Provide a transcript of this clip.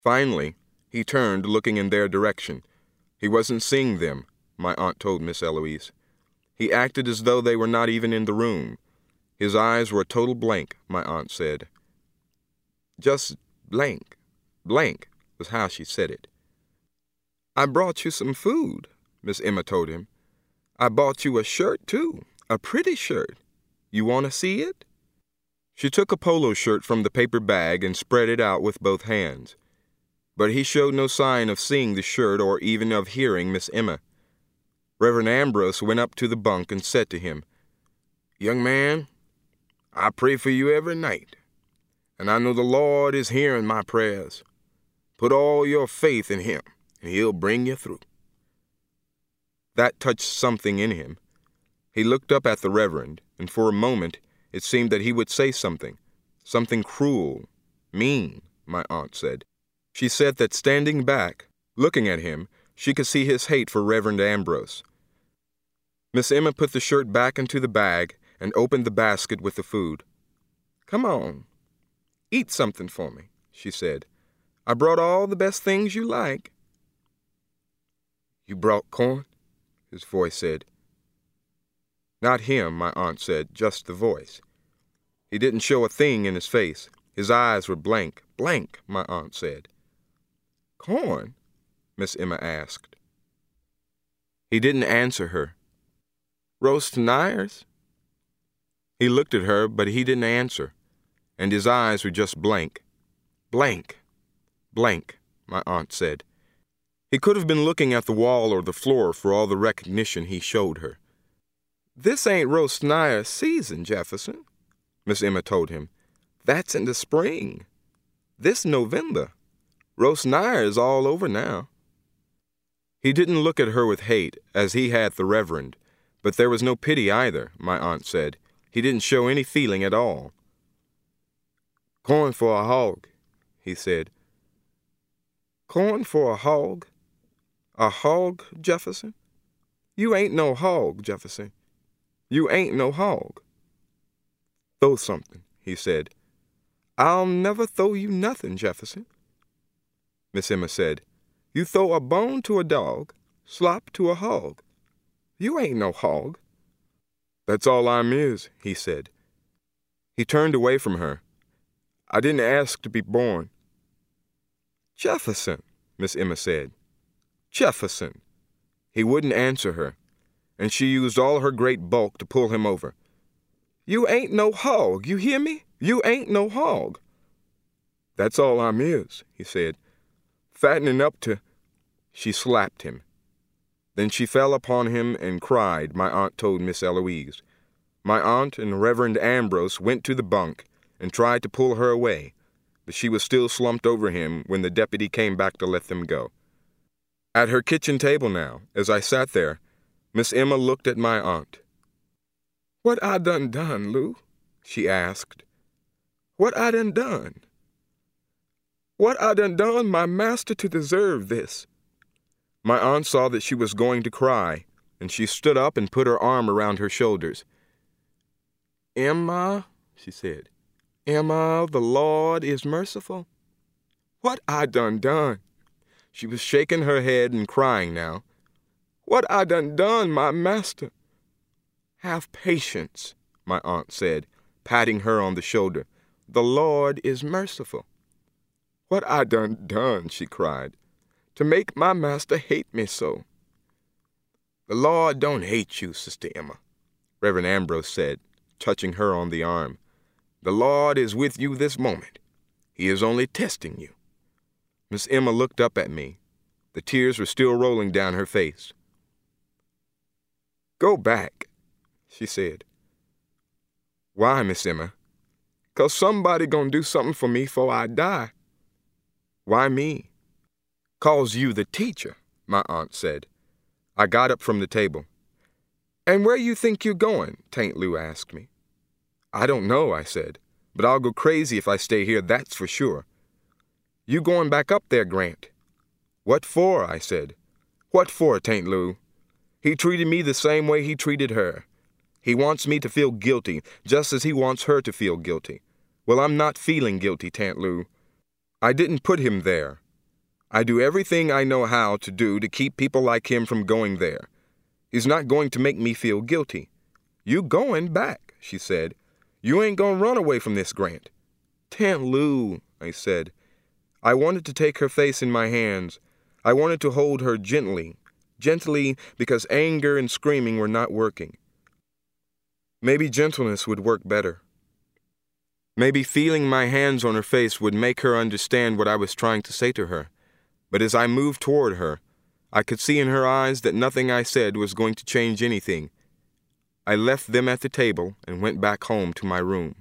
Finally, he turned, looking in their direction. He wasn't seeing them, my aunt told Miss Eloise. He acted as though they were not even in the room. His eyes were a total blank, my aunt said. Just blank. Blank was how she said it. I brought you some food, Miss Emma told him. I bought you a shirt, too, a pretty shirt. You want to see it? She took a polo shirt from the paper bag and spread it out with both hands. But he showed no sign of seeing the shirt or even of hearing Miss Emma. Reverend Ambrose went up to the bunk and said to him, Young man, I pray for you every night, and I know the Lord is hearing my prayers. Put all your faith in him, and he'll bring you through. That touched something in him. He looked up at the Reverend, and for a moment it seemed that he would say something cruel, mean, my aunt said. She said that standing back, looking at him, she could see his hate for Reverend Ambrose. Miss Emma put the shirt back into the bag and opened the basket with the food. Come on, eat something for me, she said. I brought all the best things you like. You brought corn? His voice said. Not him, my aunt said, just the voice. He didn't show a thing in his face. His eyes were blank. Blank, my aunt said. Corn? Miss Emma asked. He didn't answer her. Roast niers? He looked at her, but he didn't answer, and his eyes were just blank. Blank. Blank, my aunt said. He could have been looking at the wall or the floor for all the recognition he showed her. This ain't roast nier season, Jefferson, Miss Emma told him. That's in the spring. This November. Roast nier is all over now. He didn't look at her with hate, as he had the Reverend, but there was no pity either, my aunt said. He didn't show any feeling at all. Corn for a hog, he said. Corn for a hog? A hog, Jefferson? You ain't no hog, Jefferson. You ain't no hog. Throw something, he said. I'll never throw you nothing, Jefferson. Miss Emma said, You throw a bone to a dog, slop to a hog. You ain't no hog. That's all I'm is, he said. He turned away from her. I didn't ask to be born. Jefferson, Miss Emma said. Jefferson. He wouldn't answer her, and she used all her great bulk to pull him over. You ain't no hog, you hear me? You ain't no hog. That's all I'm is, he said. Fattening up to... She slapped him. Then she fell upon him and cried, my aunt told Miss Eloise. My aunt and Reverend Ambrose went to the bunk and tried to pull her away, but she was still slumped over him when the deputy came back to let them go. At her kitchen table now, as I sat there, Miss Emma looked at my aunt. What I done, Lou? She asked. What I done? What I done, my master, to deserve this? My aunt saw that she was going to cry, and she stood up and put her arm around her shoulders. Emma, she said, Emma, the Lord is merciful. What I done? She was shaking her head and crying now. What I done, my master? Have patience, my aunt said, patting her on the shoulder. The Lord is merciful. What I done, she cried, to make my master hate me so. The Lord don't hate you, Sister Emma, Reverend Ambrose said, touching her on the arm. The Lord is with you this moment. He is only testing you. Miss Emma looked up at me. The tears were still rolling down her face. Go back, she said. Why, Miss Emma? 'Cause somebody gonna do something for me 'fore I die. Why me? 'Cause you the teacher, my aunt said. I got up from the table. And where you think you going? Taint Lou asked me. I don't know, I said, but I'll go crazy if I stay here, that's for sure. You going back up there, Grant? What for? I said. What for, Taint Lou? He treated me the same way he treated her. He wants me to feel guilty, just as he wants her to feel guilty. Well, I'm not feeling guilty, Tant Lou. I didn't put him there. I do everything I know how to do to keep people like him from going there. He's not going to make me feel guilty. You going back, she said. You ain't gonna run away from this, Grant. Aunt Lou, I said. I wanted to take her face in my hands. I wanted to hold her gently because anger and screaming were not working. Maybe gentleness would work better. Maybe feeling my hands on her face would make her understand what I was trying to say to her. But as I moved toward her, I could see in her eyes that nothing I said was going to change anything. I left them at the table and went back home to my room.